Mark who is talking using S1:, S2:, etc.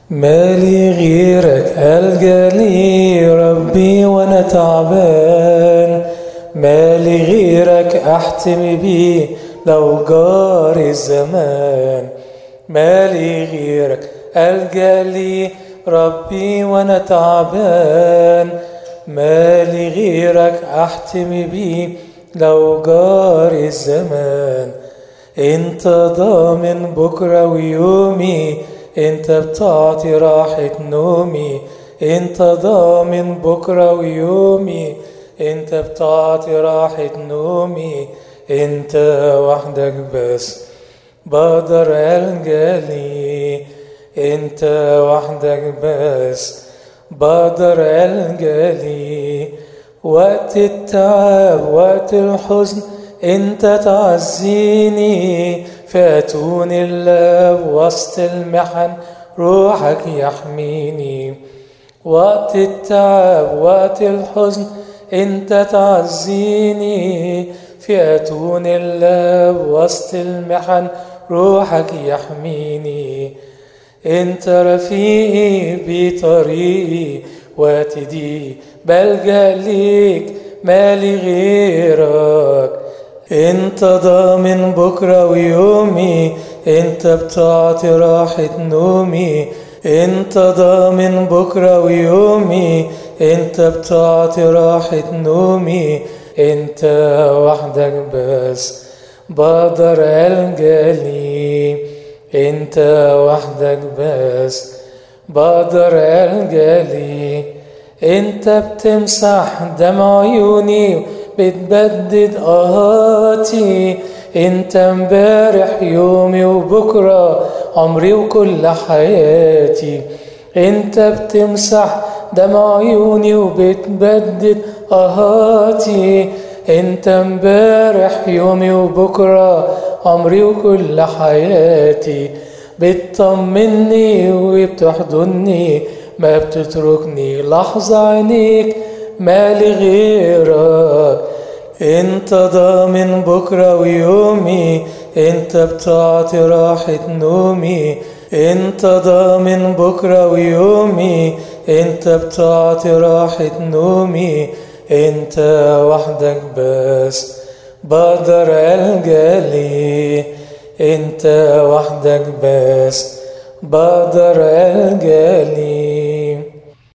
S1: مالي غيرك ألجأ ربي وأنا تعبان، مالي غيرك أحتمي بيه لو جاري الزمان، مالي غيرك ألجأ ربي وأنا تعبان، مالي غيرك أحتمي بيه لو جاري الزمان. انت ضامن بكرة ويومي، انت بتعطي راحة نومي، انت ضامن بكرة ويومي، انت بتعطي راحة نومي، انت وحدك بس بقدر ألجأ ليه، انت وحدك بس بقدر ألجأ ليه. وقت التعب وقت الحزن انت تعزيني، فاتون الله وسط المحن روحك يحميني. وقت التعب وقت الحزن انت تعزيني، فاتون الله وسط المحن روحك يحميني. انت رفيقي بطريقي واتدي بلجأ ليك، مالي غيرك. انت ضامن بكرة ويومي، انت بتعطي راحة نومي، انت ضامن بكرة ويومي، انت بتعطي راحة نومي، انت وحدك بس بقدر ألجأ ليه، انت وحدك بس بقدر ألجأ ليه. انت بتمسح دمع عيوني بتبدد قهاتي، انت امبارح يومي وبكرة عمري وكل حياتي. انت بتمسح دمع عيوني وبتبدد قهاتي، انت امبارح يومي وبكرة عمري وكل حياتي. بتطمني وبتحضني ما بتتركني لحظة عينيك، مالي غيرك. انت ضامن بكرة ويومي، انت بتعطي راحة نومي، انت ضامن بكرة ويومي، انت بتعطي راحة نومي، انت وحدك بس بقدر ألجأ ليه، انت وحدك بس بقدر ألجأ ليه.